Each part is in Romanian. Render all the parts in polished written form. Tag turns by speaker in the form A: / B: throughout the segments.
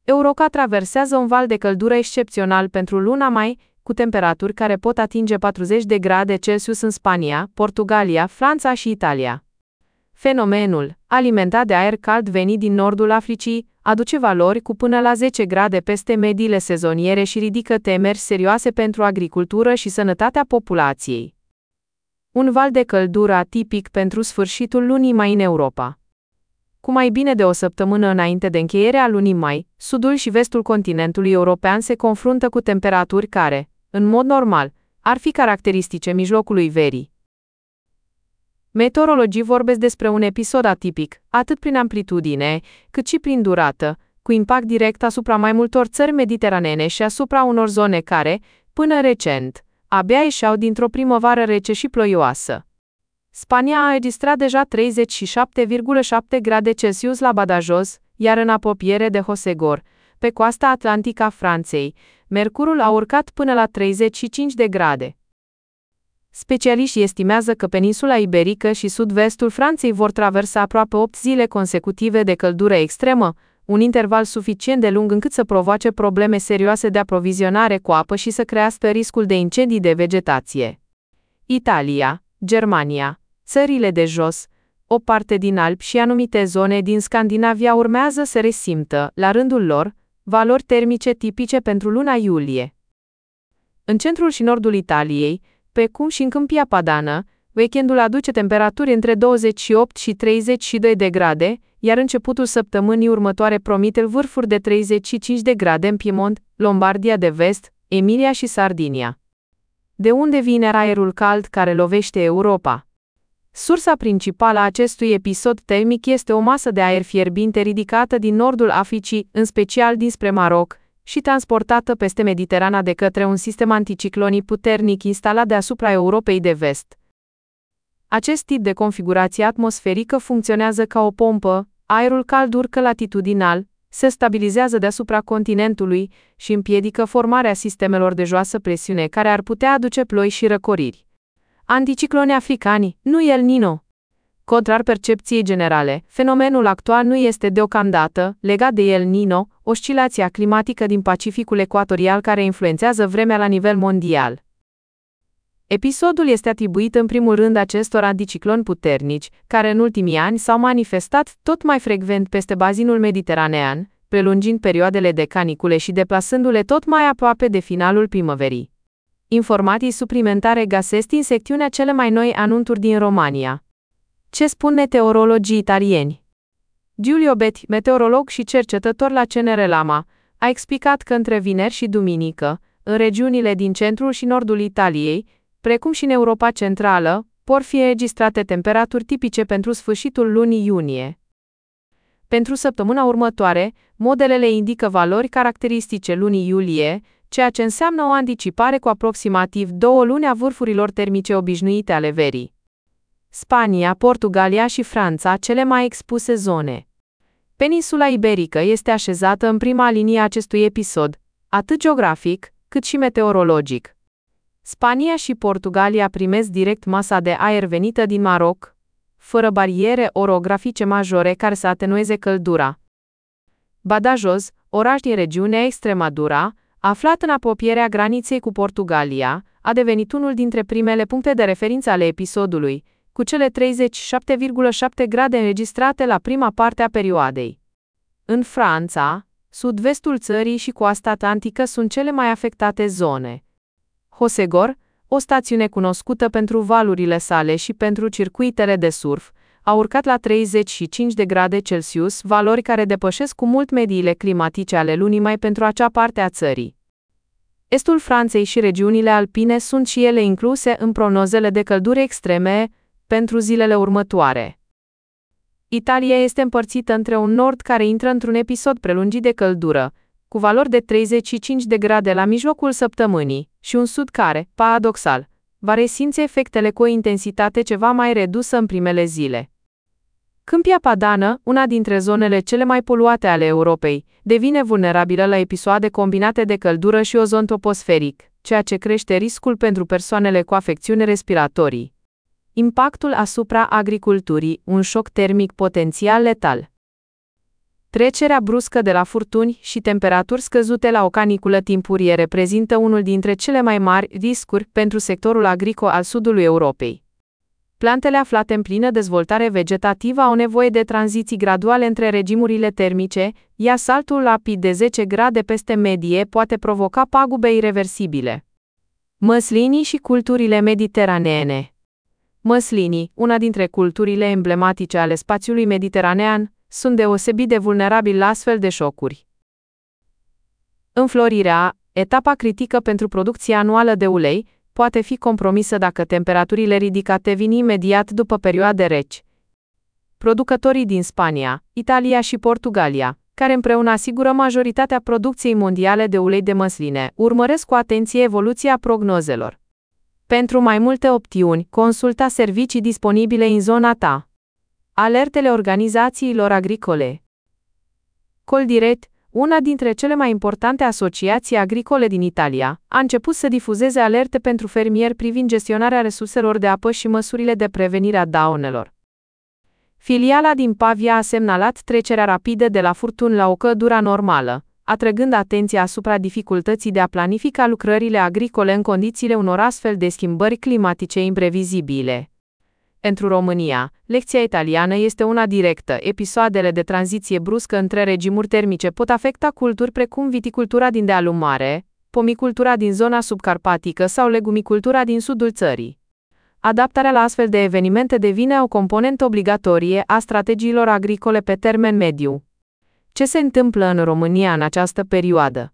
A: Europa traversează un val de căldură excepțional pentru luna mai, cu temperaturi care pot atinge 40 de grade Celsius în Spania, Portugalia, Franța și Italia. Fenomenul, alimentat de aer cald venit din nordul Africii, aduce valori cu până la 10 grade peste mediile sezoniere și ridică temeri serioase pentru agricultură și sănătatea populației. Un val de căldură atipic pentru sfârșitul lunii mai în Europa. Cu mai bine de o săptămână înainte de încheierea lunii mai, sudul și vestul continentului european se confruntă cu temperaturi care, în mod normal, ar fi caracteristice mijlocului verii. Meteorologii vorbesc despre un episod atipic, atât prin amplitudine, cât și prin durată, cu impact direct asupra mai multor țări mediteranene și asupra unor zone care, până recent, abia ieșeau dintr-o primăvară rece și ploioasă. Spania a înregistrat deja 37,7 grade Celsius la Badajoz, iar în apropiere de Hossegor, pe coasta atlantică a Franței, mercurul a urcat până la 35 de grade. Specialiștii estimează că peninsula iberică și sud-vestul Franței vor traversa aproape 8 zile consecutive de căldură extremă, un interval suficient de lung încât să provoace probleme serioase de aprovizionare cu apă și să crească riscul de incendii de vegetație. Italia, Germania, țările de jos, o parte din Alpi și anumite zone din Scandinavia urmează să resimtă, la rândul lor, valori termice tipice pentru luna iulie. În centrul și nordul Italiei, precum și în Câmpia Padană, weekendul aduce temperaturi între 28 și 32 de grade, iar începutul săptămânii următoare promite vârfuri de 35 de grade în Piemont, Lombardia de Vest, Emilia și Sardinia. De unde vine aerul cald care lovește Europa? Sursa principală a acestui episod termic este o masă de aer fierbinte ridicată din nordul Africii, în special dinspre Maroc, și transportată peste Mediterana de către un sistem anticiclonic puternic instalat deasupra Europei de Vest. Acest tip de configurație atmosferică funcționează ca o pompă, aerul cald urcă latitudinal, se stabilizează deasupra continentului și împiedică formarea sistemelor de joasă presiune care ar putea aduce ploi și răcoriri. Anticicloni africani, nu El Niño. Contrar percepției generale, fenomenul actual nu este deocamdată legat de El Niño, oscilația climatică din Pacificul ecuatorial care influențează vremea la nivel mondial. Episodul este atribuit în primul rând acestor anticicloni puternici, care în ultimii ani s-au manifestat tot mai frecvent peste bazinul mediteranean, prelungind perioadele de canicule și deplasându-le tot mai aproape de finalul primăverii. Informații suplimentare găsesc în secțiunea cele mai noi anunțuri din România. Ce spun meteorologii italieni? Giulio Betti, meteorolog și cercetător la CNR Lama, a explicat că între vineri și duminică, în regiunile din centrul și nordul Italiei, precum și în Europa Centrală, pot fi înregistrate temperaturi tipice pentru sfârșitul lunii iunie. Pentru săptămâna următoare, modelele indică valori caracteristice lunii iulie, ceea ce înseamnă o anticipare cu aproximativ 2 luni a vârfurilor termice obișnuite ale verii. Spania, Portugalia și Franța, cele mai expuse zone. Peninsula iberică este așezată în prima linie a acestui episod, atât geografic, cât și meteorologic. Spania și Portugalia primesc direct masa de aer venită din Maroc, fără bariere orografice majore care să atenueze căldura. Badajoz, oraș din regiunea Extremadura, aflat în apropierea graniței cu Portugalia, a devenit unul dintre primele puncte de referință ale episodului, cu cele 37,7 grade înregistrate la prima parte a perioadei. În Franța, sud-vestul țării și coasta atlantică sunt cele mai afectate zone. Hossegor, o stațiune cunoscută pentru valurile sale și pentru circuitele de surf, a urcat la 35 de grade Celsius, valori care depășesc cu mult mediile climatice ale lunii mai pentru acea parte a țării. Estul Franței și regiunile alpine sunt și ele incluse în prognozele de căldură extreme pentru zilele următoare. Italia este împărțită între un nord care intră într-un episod prelungit de căldură, cu valori de 35 de grade la mijlocul săptămânii, și un sud care, paradoxal, va resimți efectele cu o intensitate ceva mai redusă în primele zile. Câmpia Padană, una dintre zonele cele mai poluate ale Europei, devine vulnerabilă la episoade combinate de căldură și ozon troposferic, ceea ce crește riscul pentru persoanele cu afecțiuni respiratorii. Impactul asupra agriculturii, un șoc termic potențial letal. Trecerea bruscă de la furtuni și temperaturi scăzute la o caniculă timpurie reprezintă unul dintre cele mai mari riscuri pentru sectorul agricol al sudului Europei. Plantele aflate în plină dezvoltare vegetativă au nevoie de tranziții graduale între regimurile termice, iar saltul rapid de 10 grade peste medie poate provoca pagube ireversibile. Măslinii și culturile mediteraneene. Măslinii, una dintre culturile emblematice ale spațiului mediteranean, sunt deosebit de vulnerabili la astfel de șocuri. Înflorirea, etapa critică pentru producția anuală de ulei, poate fi compromisă dacă temperaturile ridicate vin imediat după perioade reci. Producătorii din Spania, Italia și Portugalia, care împreună asigură majoritatea producției mondiale de ulei de măsline, urmăresc cu atenție evoluția prognozelor. Pentru mai multe opțiuni, consulta servicii disponibile în zona ta. Alertele organizațiilor agricole. Coldiret, una dintre cele mai importante asociații agricole din Italia, a început să difuzeze alerte pentru fermieri privind gestionarea resurselor de apă și măsurile de prevenire a daunelor. Filiala din Pavia a semnalat trecerea rapidă de la furtuni la o căldură normală, atrăgând atenția asupra dificultății de a planifica lucrările agricole în condițiile unor astfel de schimbări climatice imprevizibile. Pentru România, lecția italiană este una directă. Episoadele de tranziție bruscă între regimuri termice pot afecta culturi precum viticultura din dealul mare, pomicultura din zona subcarpatică sau legumicultura din sudul țării. Adaptarea la astfel de evenimente devine o componentă obligatorie a strategiilor agricole pe termen mediu. Ce se întâmplă în România în această perioadă?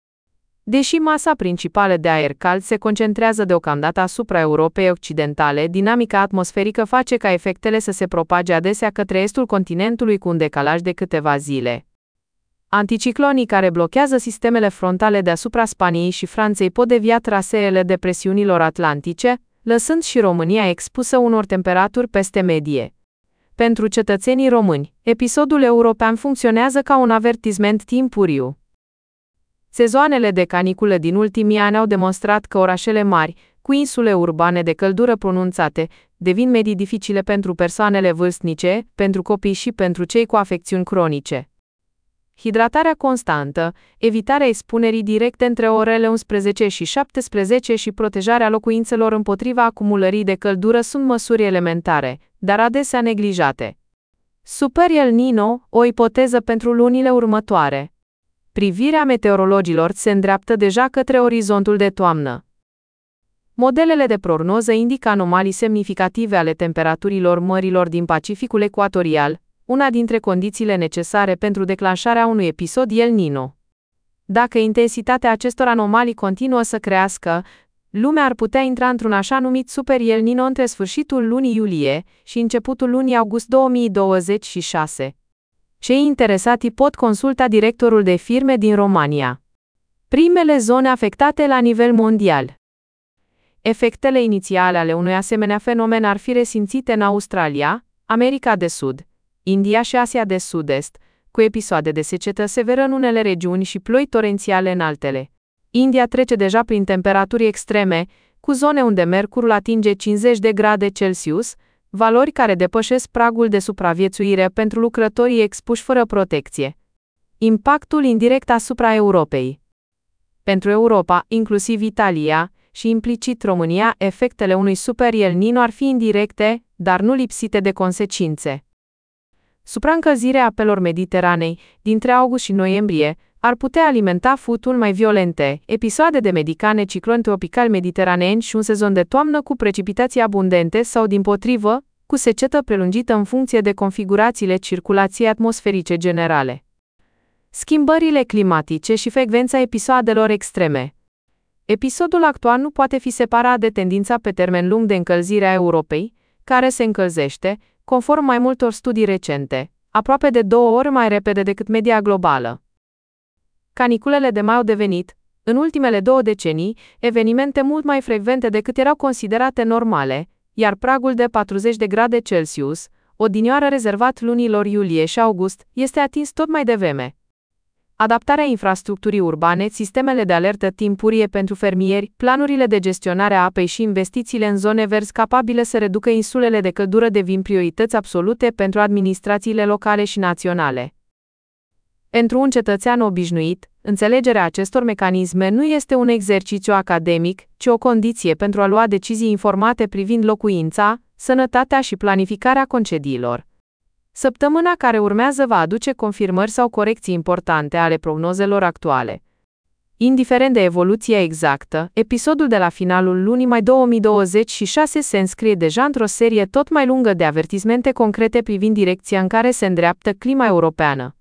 A: Deși masa principală de aer cald se concentrează deocamdată asupra Europei Occidentale, dinamica atmosferică face ca efectele să se propage adesea către estul continentului cu un decalaj de câteva zile. Anticiclonii care blochează sistemele frontale deasupra Spaniei și Franței pot devia traseele depresiunilor atlantice, lăsând și România expusă unor temperaturi peste medie. Pentru cetățenii români, episodul european funcționează ca un avertisment timpuriu. Sezoanele de caniculă din ultimii ani au demonstrat că orașele mari, cu insule urbane de căldură pronunțate, devin medii dificile pentru persoanele vârstnice, pentru copii și pentru cei cu afecțiuni cronice. Hidratarea constantă, evitarea expunerii directe între orele 11 și 17 și protejarea locuințelor împotriva acumulării de căldură sunt măsuri elementare, dar adesea neglijate. Super El Niño, o ipoteză pentru lunile următoare. Privirea meteorologilor se îndreaptă deja către orizontul de toamnă. Modelele de prognoză indică anomalii semnificative ale temperaturilor mărilor din Pacificul ecuatorial, una dintre condițiile necesare pentru declanșarea unui episod El Niño. Dacă intensitatea acestor anomalii continuă să crească, lumea ar putea intra într-un așa numit Super El Niño între sfârșitul lunii iulie și începutul lunii august 2026. Cei interesati pot consulta directorul de firme din România. Primele zone afectate la nivel mondial. Efectele inițiale ale unui asemenea fenomen ar fi resimțite în Australia, America de Sud, India și Asia de Sud-Est, cu episoade de secetă severă în unele regiuni și ploi torențiale în altele. India trece deja prin temperaturi extreme, cu zone unde mercurul atinge 50 de grade Celsius, valori care depășesc pragul de supraviețuire pentru lucrătorii expuși fără protecție. Impactul indirect asupra Europei. Pentru Europa, inclusiv Italia, și implicit România, efectele unui Super El Niño ar fi indirecte, dar nu lipsite de consecințe. Supraîncălzirea apelor Mediteranei, dintre august și noiembrie, ar putea alimenta furtuni mai violente, episoade de medicane, cicloni tropicali mediteraneeni și un sezon de toamnă cu precipitații abundente sau, dimpotrivă, cu secetă prelungită în funcție de configurațiile circulației atmosferice generale. Schimbările climatice și frecvența episoadelor extreme. Episodul actual nu poate fi separat de tendința pe termen lung de încălzire a Europei, care se încălzește, conform mai multor studii recente, aproape de 2 ori mai repede decât media globală. Caniculele de mai au devenit, în ultimele 2 decenii, evenimente mult mai frecvente decât erau considerate normale, iar pragul de 40 de grade Celsius, odinioară rezervat lunilor iulie și august, este atins tot mai devreme. Adaptarea infrastructurii urbane, sistemele de alertă timpurie pentru fermieri, planurile de gestionare a apei și investițiile în zone verzi capabile să reducă insulele de căldură devin priorități absolute pentru administrațiile locale și naționale. Pentru un cetățean obișnuit, înțelegerea acestor mecanisme nu este un exercițiu academic, ci o condiție pentru a lua decizii informate privind locuința, sănătatea și planificarea concediilor. Săptămâna care urmează va aduce confirmări sau corecții importante ale prognozelor actuale. Indiferent de evoluția exactă, episodul de la finalul lunii mai 2026 se înscrie deja într-o serie tot mai lungă de avertismente concrete privind direcția în care se îndreaptă clima europeană.